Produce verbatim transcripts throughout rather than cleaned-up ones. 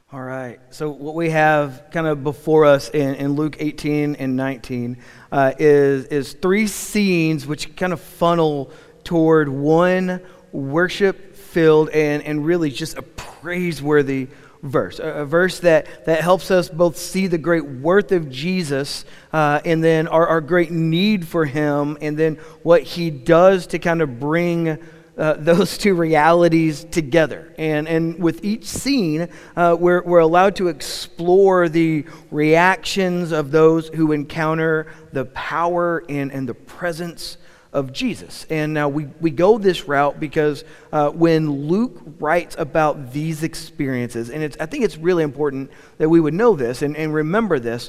All right, so what we have kind of before us in, in Luke eighteen and nineteen uh, is, is three scenes which kind of funnel toward one worship-filled and, and really just a praiseworthy verse. A, a verse that, that helps us both see the great worth of Jesus uh, and then our, our great need for him and then what he does to kind of bring Uh, those two realities together. And and with each scene, uh, we're, we're allowed to explore the reactions of those who encounter the power and, and the presence of Jesus. And now we, we go this route because uh, when Luke writes about these experiences, and it's I think it's really important that we would know this and, and remember this,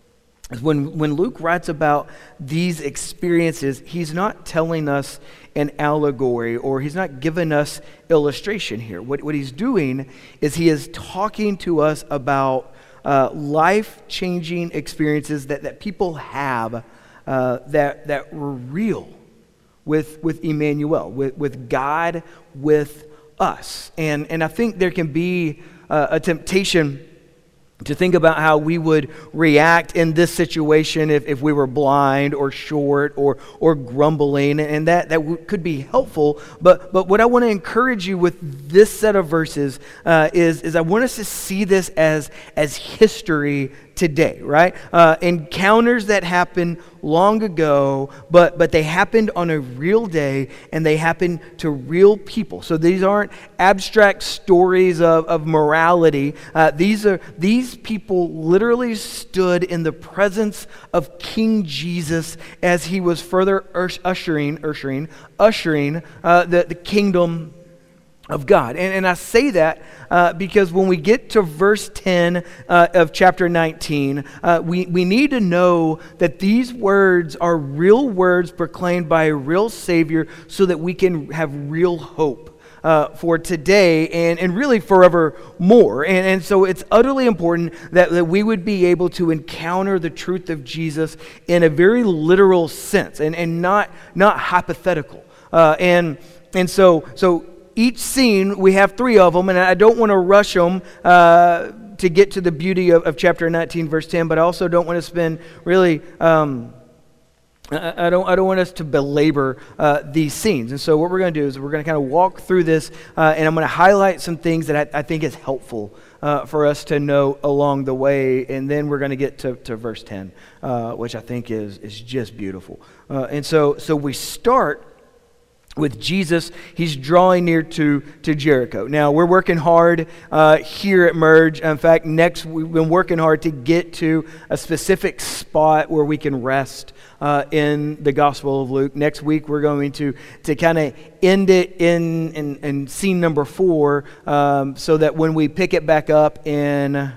When when Luke writes about these experiences, he's not telling us an allegory or he's not giving us illustration here. What, what he's doing is he is talking to us about uh, life-changing experiences that, that people have uh, that, that were real with, with Emmanuel, with, with God with us. And, and I think there can be uh, a temptation to think about how we would react in this situation if, if we were blind or short or or grumbling, and that, that w- could be helpful. But but what I want to encourage you with this set of verses uh, is, is I want us to see this as, as history today, right? Uh, encounters that happened long ago, but but they happened on a real day, and they happened to real people. So these aren't abstract stories of, of morality. Uh, these are these people literally stood in the presence of King Jesus as he was further ushering, ushering, ushering uh, the, the kingdom of God. And, and I say that uh, because when we get to verse ten uh, of chapter nineteen, uh, we, we need to know that these words are real words proclaimed by a real Savior so that we can have real hope uh, for today and, and really forevermore. And, and so it's utterly important that, that we would be able to encounter the truth of Jesus in a very literal sense and, and not, not hypothetical. Uh, and, and so, so each scene, we have three of them, and I don't want to rush them uh, to get to the beauty of, of chapter nineteen, verse ten, but I also don't want to spend really, um, I, I don't I don't want us to belabor uh, these scenes. And so what we're going to do is we're going to kind of walk through this, uh, and I'm going to highlight some things that I, I think is helpful uh, for us to know along the way, and then we're going to get to, to verse ten, uh, which I think is, is just beautiful. Uh, and so so we start with Jesus. He's drawing near to, to Jericho. Now, we're working hard uh, here at Merge. In fact, next we've been working hard to get to a specific spot where we can rest uh, in the Gospel of Luke. Next week, we're going to, to kind of end it in, in, in scene number four um, so that when we pick it back up in,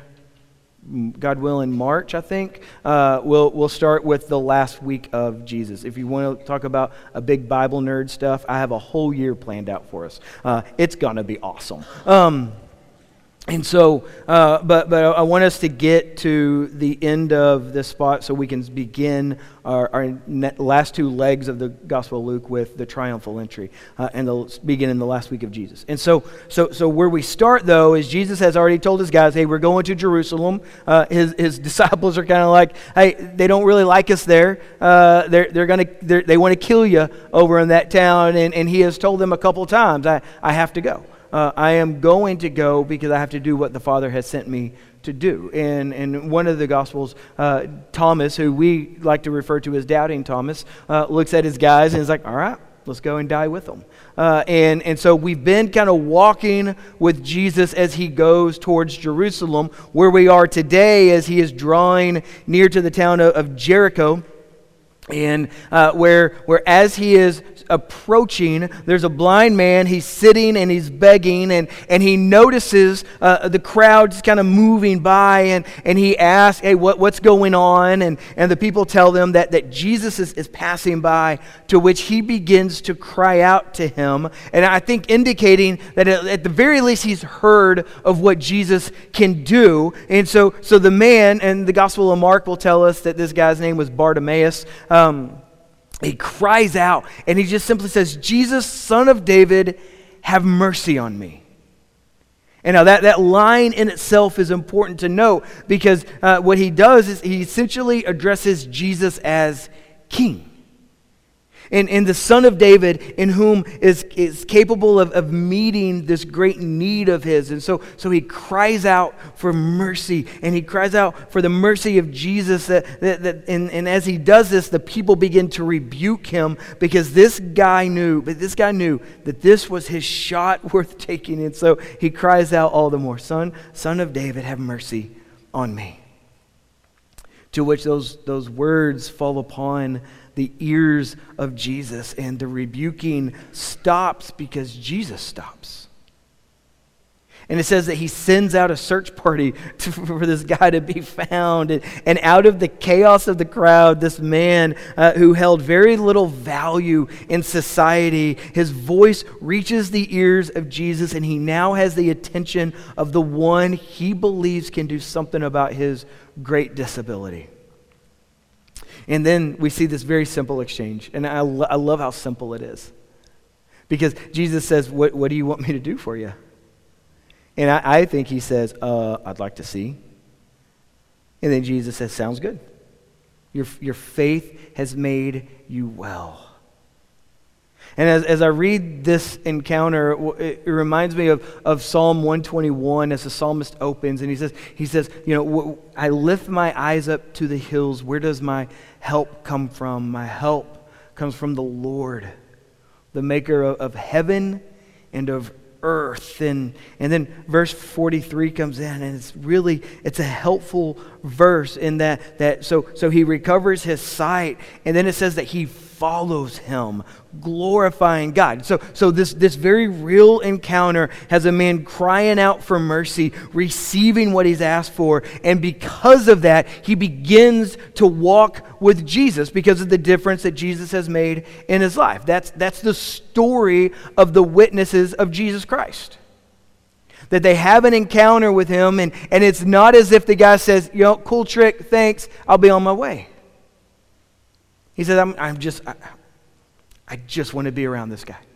God willing, March, I think, uh, we'll we'll start with the last week of Jesus. If you want to talk about a big Bible nerd stuff, I have a whole year planned out for us. Uh, it's going to be awesome. Um, and so, uh, but but I want us to get to the end of this spot so we can begin our, our last two legs of the Gospel of Luke with the triumphal entry uh, and the begin in the last week of Jesus. And so, so so where we start though is Jesus has already told his guys, "Hey, we're going to Jerusalem." Uh, his his disciples are kind of like, "Hey, they don't really like us there. Uh, they're they're gonna they're, they want to kill you over in that town." And and he has told them a couple of times, "I I have to go." Uh, I am going to go because I have to do what the Father has sent me to do. And in one of the Gospels, uh, Thomas, who we like to refer to as Doubting Thomas, uh, looks at his guys and is like, all right, let's go and die with them. Uh, and, and so we've been kind of walking with Jesus as he goes towards Jerusalem, where we are today as he is drawing near to the town of, of Jericho. And uh, where, where as he is approaching, there's a blind man. He's sitting and he's begging, and, and he notices uh, the crowd just kind of moving by, and, and he asks, "Hey, what, what's going on?" And, and the people tell them that, that Jesus is, is passing by, to which he begins to cry out to him. And I think indicating that at, at the very least he's heard of what Jesus can do. And so, so the man, and the Gospel of Mark will tell us that this guy's name was Bartimaeus. Um, he cries out and he just simply says, "Jesus, Son of David, have mercy on me." And now that, that line in itself is important to note because uh, what he does is he essentially addresses Jesus as king. And, and the Son of David in whom is, is capable of, of meeting this great need of his. And so, so he cries out for mercy, and he cries out for the mercy of Jesus. That, that, that, and, and as he does this, the people begin to rebuke him because this guy knew, but this guy knew that this was his shot worth taking. And so he cries out all the more, Son, Son of David, have mercy on me. To which those, those words fall upon the ears of Jesus, and the rebuking stops because Jesus stops. And it says that he sends out a search party to, for this guy to be found. And, and out of the chaos of the crowd, this man uh, who held very little value in society, his voice reaches the ears of Jesus, and he now has the attention of the one he believes can do something about his great disability. And then we see this very simple exchange. And I, lo- I love how simple it is. Because Jesus says, what, what do you want me to do for you? And I, I think he says, uh, I'd like to see. And then Jesus says, sounds good. Your, your faith has made you well. And as, as I read this encounter, it, it reminds me of, of Psalm one twenty-one as the psalmist opens. And he says, he says, you know, I lift my eyes up to the hills. Where does my help come from? My help comes from the Lord, the maker of, of heaven and of earth. And, and then verse forty-three comes in, and it's really, it's a helpful verse in that, that so, so he recovers his sight, and then it says that he follows him, glorifying God. So, so this, this very real encounter has a man crying out for mercy, receiving what he's asked for, and because of that, he begins to walk with Jesus because of the difference that Jesus has made in his life. That's, that's the story of the witnesses of Jesus Christ. That they have an encounter with him, and, and it's not as if the guy says, you know, cool trick, thanks, I'll be on my way. He says, I'm, I'm just, I, I just want to be around this guy.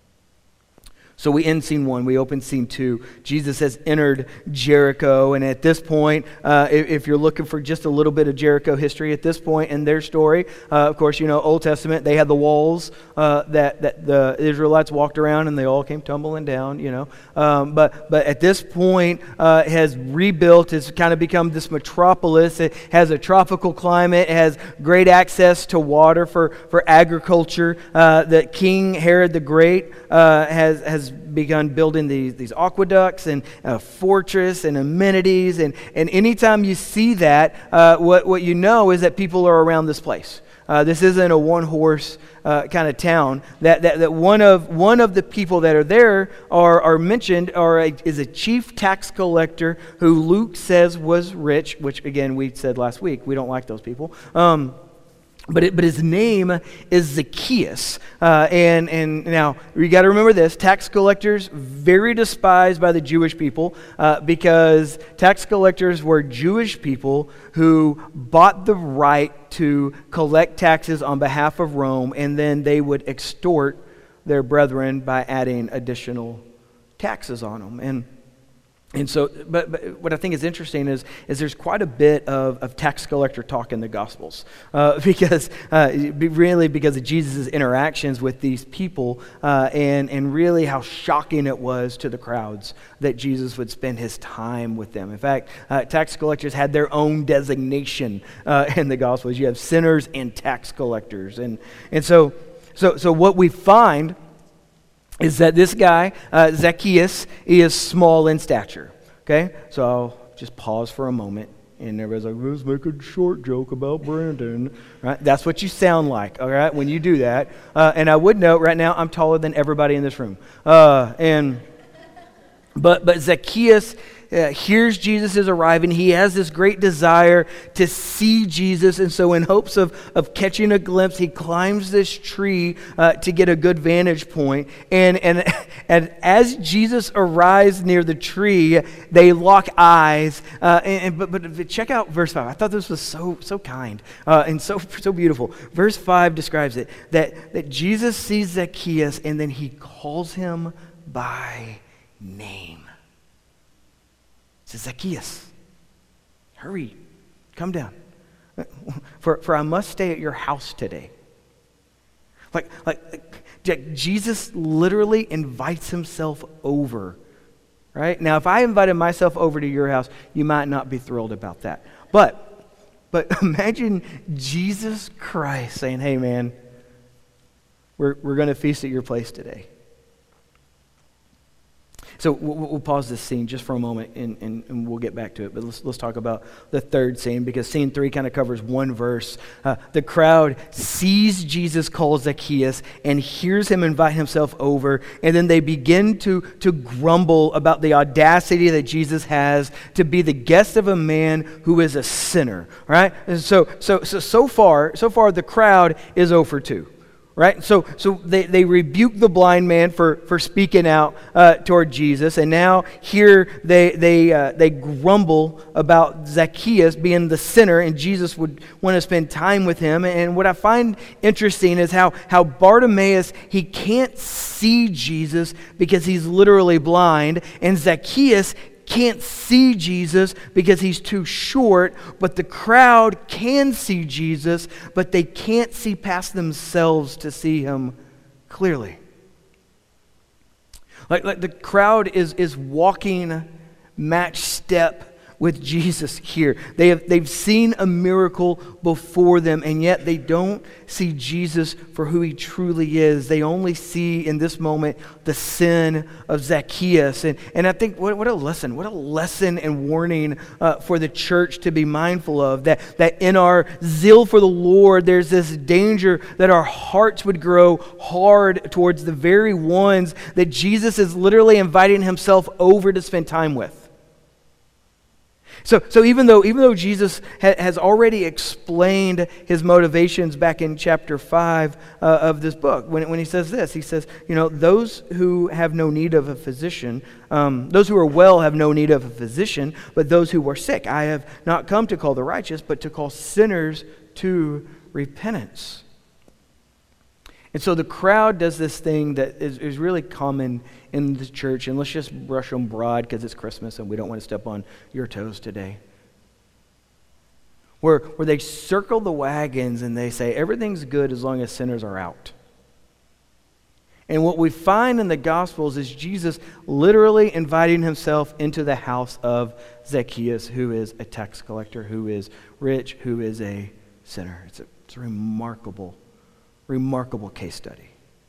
So we end scene one, we open scene two. Jesus has entered Jericho, and at this point, uh, if, if you're looking for just a little bit of Jericho history, at this point in their story, uh, of course, you know, Old Testament, they had the walls uh, that, that the Israelites walked around, and they all came tumbling down, you know. Um, but but at this point, uh, it has rebuilt, it's kind of become this metropolis. It has a tropical climate, it has great access to water for, for agriculture. Uh, that King Herod the Great uh, has has begun building these, these aqueducts and a fortress and amenities. And, and anytime you see that, uh, what, what you know is that people are around this place. Uh, this isn't a one-horse uh, kind of town. That, that, that one of one of the people that are there are, are mentioned are a, is a chief tax collector who Luke says was rich, which again we said last week, we don't like those people. Um, But it, but his name is Zacchaeus, uh, and and now you got to remember this: tax collectors very despised by the Jewish people uh, because tax collectors were Jewish people who bought the right to collect taxes on behalf of Rome, and then they would extort their brethren by adding additional taxes on them. And And so, but, but what I think is interesting is, is there's quite a bit of, of tax collector talk in the Gospels uh, because uh, really because of Jesus' interactions with these people uh, and, and really how shocking it was to the crowds that Jesus would spend his time with them. In fact, uh, tax collectors had their own designation uh, in the Gospels. You have sinners and tax collectors. And, and so, so, so what we find is that this guy, uh, Zacchaeus, he is small in stature, okay? So I'll just pause for a moment, and everybody's like, let's make a short joke about Brandon, right? That's what you sound like, all right, when you do that. Uh, and I would note right now, I'm taller than everybody in this room. Uh, and but But Zacchaeus Uh, hears Jesus is arriving. He has this great desire to see Jesus. And so in hopes of, of catching a glimpse, he climbs this tree uh, to get a good vantage point. And, and, and as Jesus arrives near the tree, they lock eyes. Uh, and, and, but, but check out verse five. I thought this was so so kind uh, and so, so beautiful. Verse five describes it, that, that Jesus sees Zacchaeus and then he calls him by name. says, Zacchaeus, hurry, come down. For, for I must stay at your house today. Like, like, like Jesus literally invites himself over, right? Now, if I invited myself over to your house, you might not be thrilled about that. But, but imagine Jesus Christ saying, hey, man, we're, we're going to feast at your place today. So we'll, we'll pause this scene just for a moment, and, and, and we'll get back to it. But let's, let's talk about the third scene, because scene three kind of covers one verse. Uh, the crowd sees Jesus call Zacchaeus and hears him invite himself over, and then they begin to, to grumble about the audacity that Jesus has to be the guest of a man who is a sinner, right? And so, so, so, so far, so far the crowd is zero for two. Right? So so they, they rebuke the blind man for, for speaking out uh, toward Jesus, and now here they they uh, they grumble about Zacchaeus being the sinner, and Jesus would want to spend time with him. And what I find interesting is how, how Bartimaeus, he can't see Jesus because he's literally blind, and Zacchaeus can't see Jesus because he's too short, but the crowd can see Jesus, but they can't see past themselves to see him clearly. Like, like the crowd is, is walking match step with Jesus here. They have, they've seen a miracle before them, and yet they don't see Jesus for who he truly is. They only see in this moment the sin of Zacchaeus. And, and I think, what, what a lesson, what a lesson and warning uh, for the church to be mindful of, that, that in our zeal for the Lord, there's this danger that our hearts would grow hard towards the very ones that Jesus is literally inviting himself over to spend time with. So, so even though even though Jesus ha, has already explained his motivations back in chapter five uh, of this book, when when he says this, he says, you know, those who have no need of a physician, um, those who are well have no need of a physician, but those who are sick. I have not come to call the righteous, but to call sinners to repentance. And so the crowd does this thing that is, is really common in the church, and let's just brush them broad because it's Christmas and we don't want to step on your toes today. Where, where they circle the wagons and they say everything's good as long as sinners are out. And what we find in the Gospels is Jesus literally inviting himself into the house of Zacchaeus, who is a tax collector, who is rich, who is a sinner. It's a, it's a remarkable Remarkable case study.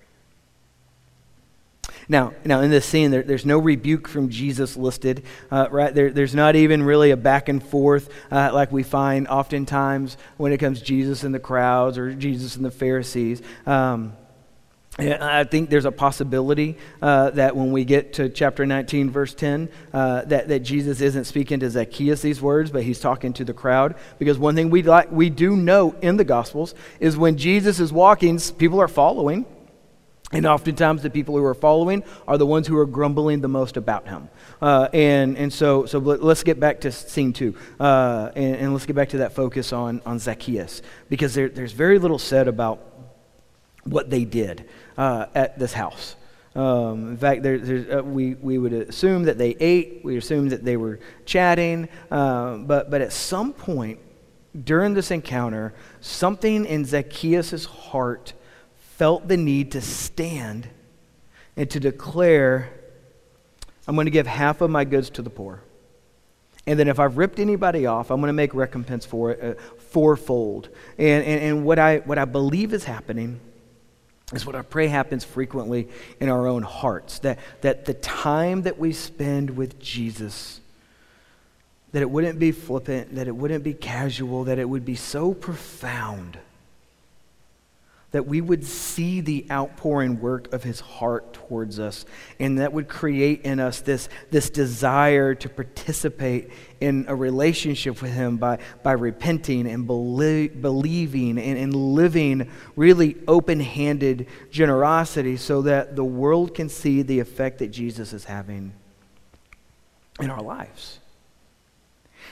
Now, now in this scene, there, there's no rebuke from Jesus listed, uh, right? There, there's not even really a back and forth uh, like we find oftentimes when it comes to Jesus and the crowds or Jesus and the Pharisees. Um, And I think there's a possibility uh, that when we get to chapter nineteen, verse ten, uh, that, that Jesus isn't speaking to Zacchaeus these words, but he's talking to the crowd. Because one thing we like, we do know in the Gospels is when Jesus is walking, people are following. And oftentimes the people who are following are the ones who are grumbling the most about him. Uh, and and so so let's get back to scene two. Uh, and, and let's get back to that focus on, on Zacchaeus. Because there, there's very little said about what they did uh, at this house. Um, in fact, there, uh, we we would assume that they ate. We assume that they were chatting. Uh, but but at some point during this encounter, something in Zacchaeus' heart felt the need to stand and to declare, "I'm going to give half of my goods to the poor. And then if I've ripped anybody off, I'm going to make recompense for it uh, fourfold." And, and and what I what I believe is happening is what I pray happens frequently in our own hearts, that, that the time that we spend with Jesus, that it wouldn't be flippant, that it wouldn't be casual, that it would be so profound, that we would see the outpouring work of his heart towards us, and that would create in us this, this desire to participate in a relationship with him by, by repenting and belie- believing and, and living really open-handed generosity so that the world can see the effect that Jesus is having in our lives.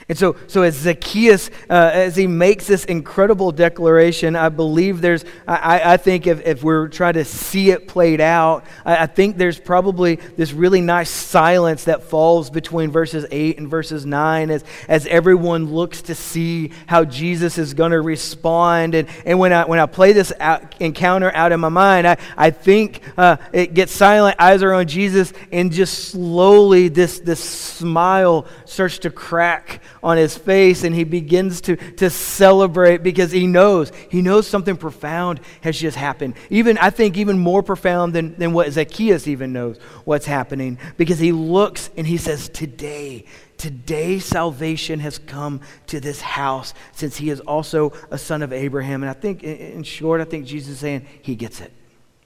And so, so as Zacchaeus, uh, as he makes this incredible declaration, I believe there's, I, I think if, if we're trying to see it played out, I, I think there's probably this really nice silence that falls between verses eight and verses nine as, as everyone looks to see how Jesus is going to respond. And, and when I when I play this out, encounter out in my mind, I, I think uh, it gets silent, eyes are on Jesus, and just slowly this, this smile starts to crack on his face, and he begins to, to celebrate because he knows, he knows something profound has just happened. Even, I think even more profound than, than what Zacchaeus even knows what's happening, because he looks and he says, today, today salvation has come to this house, since he is also a son of Abraham. And I think, in short, I think Jesus is saying he gets it.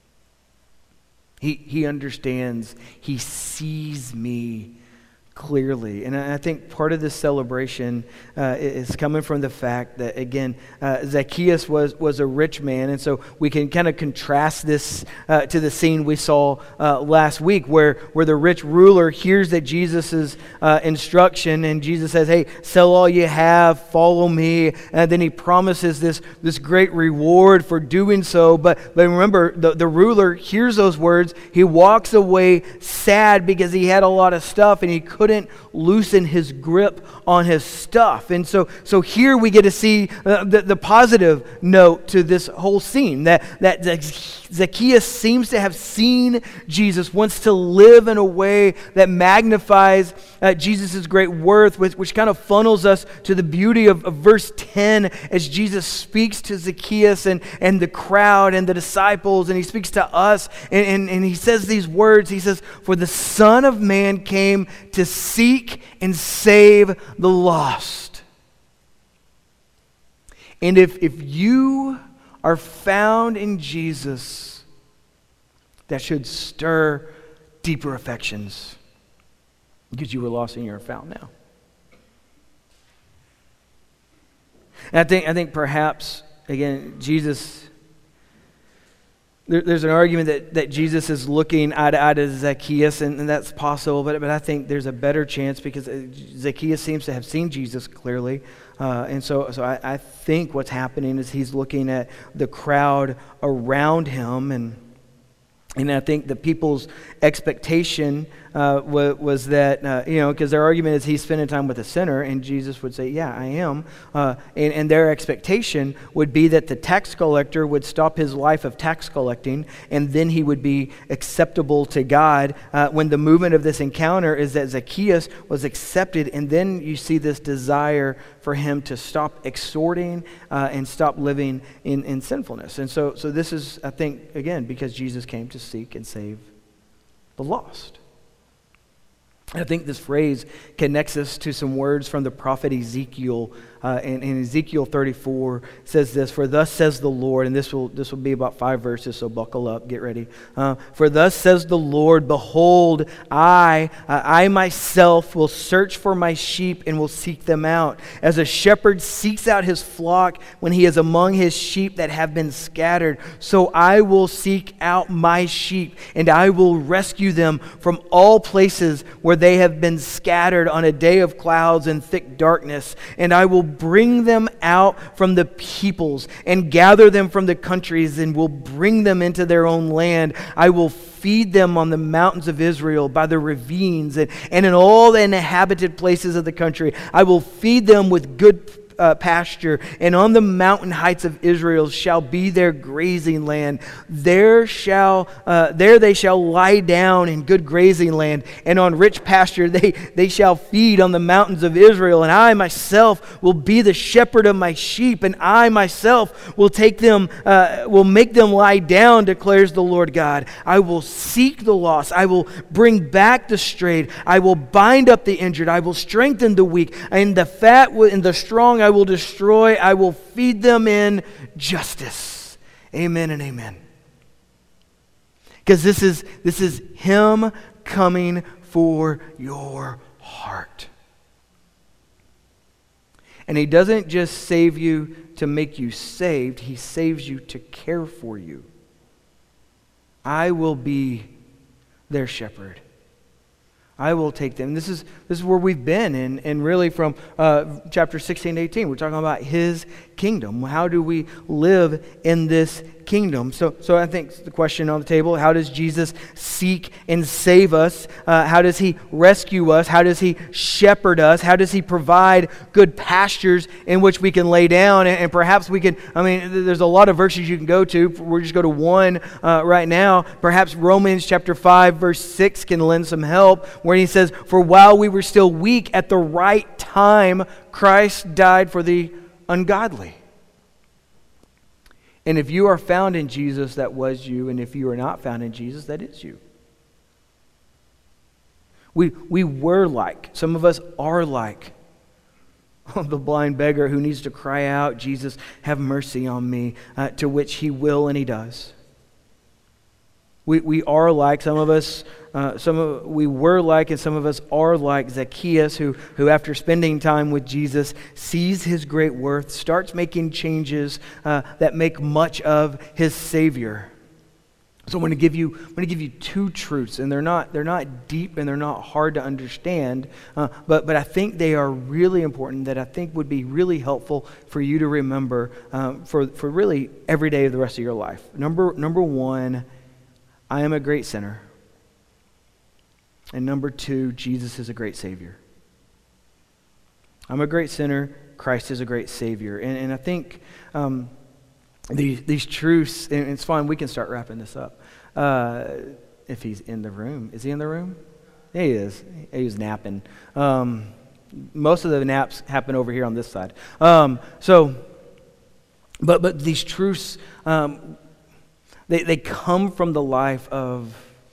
He, he understands, he sees me clearly. And I think part of this celebration uh, is coming from the fact that, again, uh, Zacchaeus was, was a rich man. And so we can kind of contrast this uh, to the scene we saw uh, last week where, where the rich ruler hears that Jesus' uh, instruction, and Jesus says, hey, sell all you have, follow me. And then he promises this, this great reward for doing so. But, but remember, the, the ruler hears those words. He walks away sad because he had a lot of stuff and he couldn't couldn't loosen his grip on his stuff. And so so here we get to see uh, the, the positive note to this whole scene, that, that Zacchaeus seems to have seen Jesus, wants to live in a way that magnifies uh, Jesus' great worth, which, which kind of funnels us to the beauty of, of verse ten as Jesus speaks to Zacchaeus and, and the crowd and the disciples, and he speaks to us, and, and, and he says these words. He says, for the Son of Man came to seek and save the lost. And if, if you are found in Jesus, that should stir deeper affections, because you were lost and you're found now. And I think I think perhaps, again, Jesus, there, there's an argument that, that Jesus is looking eye to eye to Zacchaeus, and, and that's possible, but, but I think there's a better chance because Zacchaeus seems to have seen Jesus clearly. Uh, and so, so I, I think what's happening is he's looking at the crowd around him, and And I think the people's expectation uh, was, was that, uh, you know, because their argument is he's spending time with a sinner, and Jesus would say, yeah, I am. Uh, and, and their expectation would be that the tax collector would stop his life of tax collecting, and then he would be acceptable to God. Uh, when the movement of this encounter is that Zacchaeus was accepted, and then you see this desire for him to stop exhorting uh, and stop living in, in sinfulness. And so, so this is, I think, again, because Jesus came to seek and save the lost. I think this phrase connects us to some words from the prophet Ezekiel. Uh, in, in Ezekiel thirty-four says this, for thus says the Lord, and this will this will be about five verses, so buckle up, get ready. Uh, for thus says the Lord, behold, I, uh, I myself will search for my sheep and will seek them out. As a shepherd seeks out his flock when he is among his sheep that have been scattered, so I will seek out my sheep, and I will rescue them from all places where they have been scattered on a day of clouds and thick darkness, and I will bring them out from the peoples and gather them from the countries and will bring them into their own land. I will feed them on the mountains of Israel, by the ravines, and, and in all the inhabited places of the country. I will feed them with good Uh, pasture, and on the mountain heights of Israel shall be their grazing land. There shall, uh, there they shall lie down in good grazing land, and on rich pasture they, they shall feed on the mountains of Israel. And I myself will be the shepherd of my sheep, and I myself will take them, uh, will make them lie down, declares the Lord God. I will seek the lost. I will bring back the strayed. I will bind up the injured. I will strengthen the weak, and the fat and the strong I will destroy. I will feed them in justice. Amen and amen. Because this is this is him coming for your heart. And he doesn't just save you to make you saved, he saves you to care for you. I will be their shepherd. I will take them. This is this is where we've been, and, and really from uh, chapter sixteen to eighteen, we're talking about His kingdom. How do we live in this kingdom? So, so I think the question on the table: how does Jesus seek and save us? Uh, how does He rescue us? How does He shepherd us? How does He provide good pastures in which we can lay down? And, and perhaps we can. I mean, there's a lot of verses you can go to. We'll just go to one uh, right now. Perhaps Romans chapter five, verse six can lend some help, where he says, "For while we were still weak, at the right time, Christ died for the ungodly." And if you are found in Jesus, that was you. And if you are not found in Jesus, that is you. We, we were like, some of us are like the blind beggar who needs to cry out, "Jesus, have mercy on me," uh, to which He will, and He does. We we are like, some of us, uh, some of, we were like, and some of us are like Zacchaeus, who, who after spending time with Jesus, sees His great worth, starts making changes uh, that make much of his Savior. So I'm going to give you, I'm going to give you two truths, and they're not, they're not deep and they're not hard to understand, uh, but but I think they are really important. That I think would be really helpful for you to remember um, for for really every day of the rest of your life. Number number one. I am a great sinner. And number two, Jesus is a great Savior. I'm a great sinner. Christ is a great Savior. And, and I think um, these, these truths, and it's fine, we can start wrapping this up. Uh, if he's in the room. Is he in the room? Yeah, he is. He was napping. Um, most of the naps happen over here on this side. Um, so, but but these truths, um, They they come from the life of,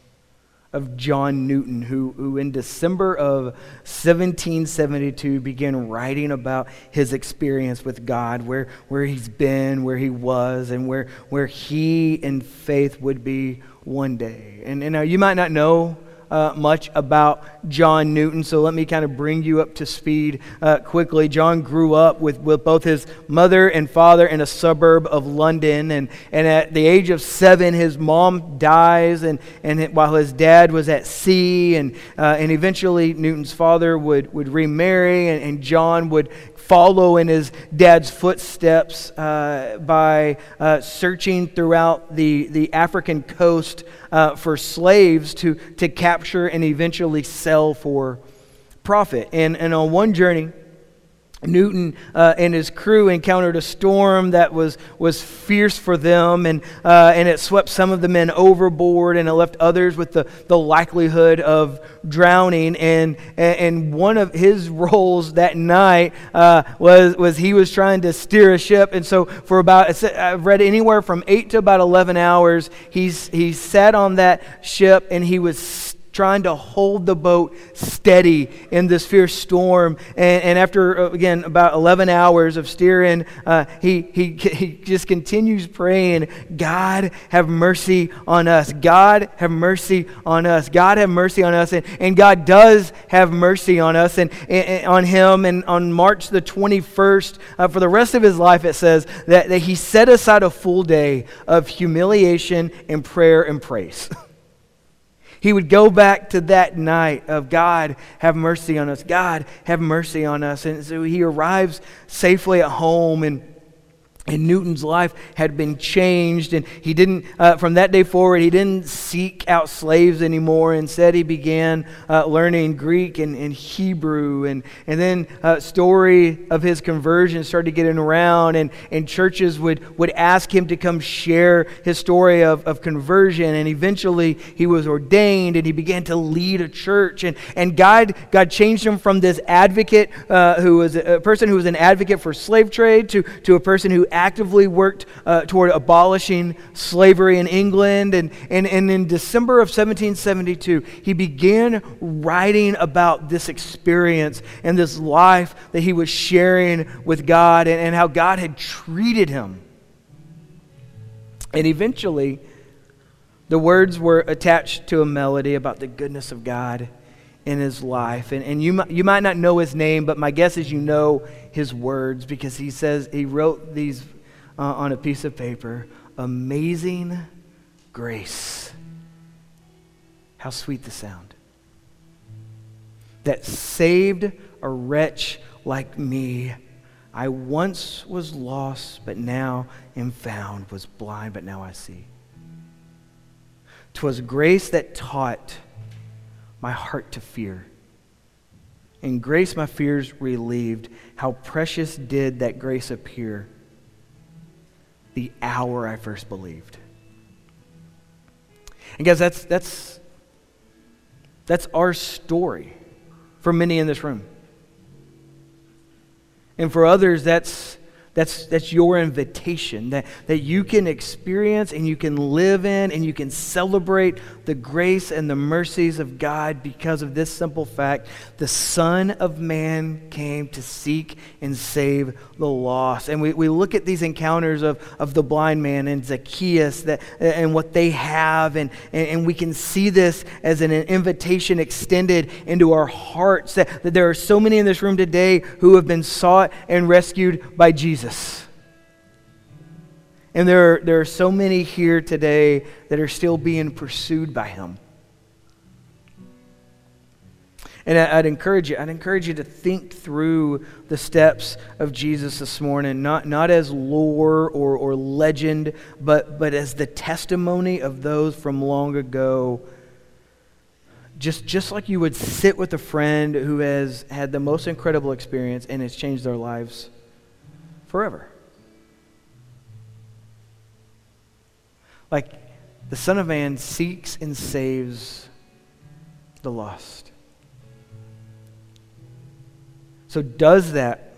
of John Newton, who, who in December of seventeen seventy-two began writing about his experience with God, where, where he's been, where he was, and where, where he in faith would be one day. And, and now you might not know Uh, much about John Newton, so let me kind of bring you up to speed uh, quickly. John grew up with, with both his mother and father in a suburb of London, and, and at the age of seven, his mom dies, and, and it, while his dad was at sea, and uh, and eventually Newton's father would, would remarry, and, and John would follow in his dad's footsteps uh, by uh, searching throughout the, the African coast uh, for slaves to, to capture and eventually sell for profit. And, and on one journey, Newton uh, and his crew encountered a storm that was was fierce for them, and uh, and it swept some of the men overboard, and it left others with the, the likelihood of drowning. And and one of his roles that night uh, was was he was trying to steer a ship, and so for about I've read anywhere from eight to about eleven hours, he's he sat on that ship and he was trying to hold the boat steady in this fierce storm. And, and after, again, about eleven hours of steering, uh, he, he he just continues praying, "God, have mercy on us. God, have mercy on us. God, have mercy on us." And, and God does have mercy on us and, and on him. And on March the twenty-first, uh, for the rest of his life, it says that, that he set aside a full day of humiliation and prayer and praise. He would go back to that night of, "God, have mercy on us. God, have mercy on us." And so he arrives safely at home, and And Newton's life had been changed, and he didn't, uh, from that day forward, he didn't seek out slaves anymore. Instead, he began uh, learning Greek and, and Hebrew, and and then uh, story of his conversion started getting around, and, and churches would, would ask him to come share his story of, of conversion, and eventually he was ordained, and he began to lead a church, and, and God, God changed him from this advocate uh, who was a, a person who was an advocate for slave trade to, to a person who actively worked uh, toward abolishing slavery in England. And, and, and in December of seventeen seventy-two, he began writing about this experience and this life that he was sharing with God, and, and how God had treated him. And eventually, the words were attached to a melody about the goodness of God in his life. And, and you, you might not know his name, but my guess is you know his words, because he says, he wrote these uh, on a piece of paper: "Amazing grace. How sweet the sound that saved a wretch like me. I once was lost, but now am found, was blind, but now I see. 'Twas grace that taught my heart to fear. In grace my fears relieved. How precious did that grace appear the hour I first believed. And guys, that's that's that's our story for many in this room. And for others, that's That's, that's your invitation, that, that you can experience and you can live in and you can celebrate the grace and the mercies of God because of this simple fact. The Son of Man came to seek and save the lost. And we, we look at these encounters of, of the blind man and Zacchaeus that, and what they have, and, and, and we can see this as an invitation extended into our hearts, that, that there are so many in this room today who have been sought and rescued by Jesus. And there are, there are so many here today that are still being pursued by Him. And I, I'd encourage you, I'd encourage you to think through the steps of Jesus this morning, not, not as lore or, or legend, but, but as the testimony of those from long ago. Just, just like you would sit with a friend who has had the most incredible experience and has changed their lives forever. Like the Son of Man seeks and saves the lost. So does that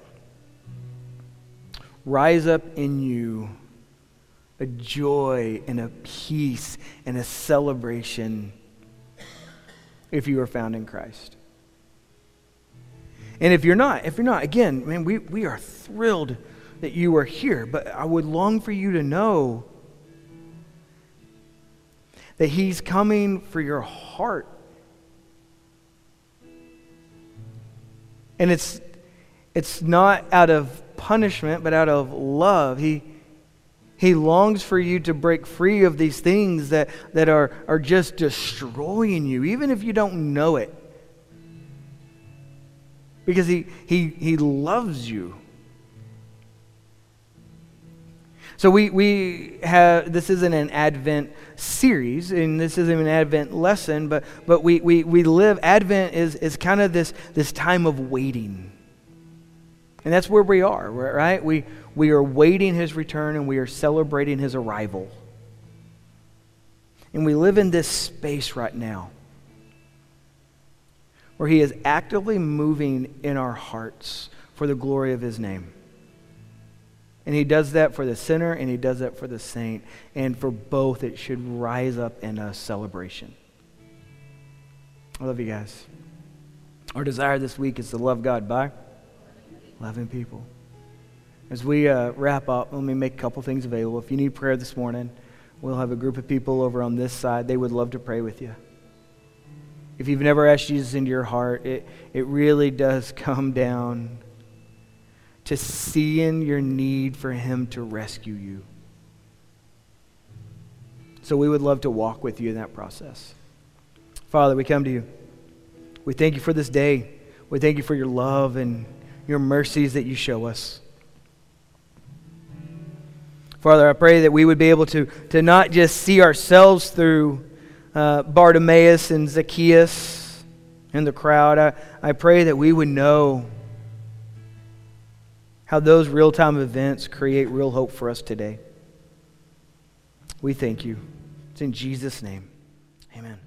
rise up in you a joy and a peace and a celebration if you are found in Christ? And if you're not, if you're not, again, man, we, we are thrilled that you are here, but I would long for you to know that He's coming for your heart. And it's it's not out of punishment, but out of love. He He longs for you to break free of these things that, that are, are just destroying you, even if you don't know it. Because He He He loves you. So we, we have, this isn't an Advent series, and this isn't an Advent lesson, but, but we, we, we live, Advent is, is kind of this, this time of waiting. And that's where we are, right? We, we are waiting His return and we are celebrating His arrival. And we live in this space right now where He is actively moving in our hearts for the glory of His name. And He does that for the sinner, and He does that for the saint. And for both, it should rise up in a celebration. I love you guys. Our desire this week is to love God by loving people. As we uh, wrap up, let me make a couple things available. If you need prayer this morning, we'll have a group of people over on this side. They would love to pray with you. If you've never asked Jesus into your heart, it, it really does come down to seeing your need for Him to rescue you. So we would love to walk with you in that process. Father, we come to you. We thank you for this day. We thank you for your love and your mercies that you show us. Father, I pray that we would be able to, to not just see ourselves through uh, Bartimaeus and Zacchaeus and the crowd. I, I pray that we would know how those real-time events create real hope for us today. We thank you. It's in Jesus' name. Amen.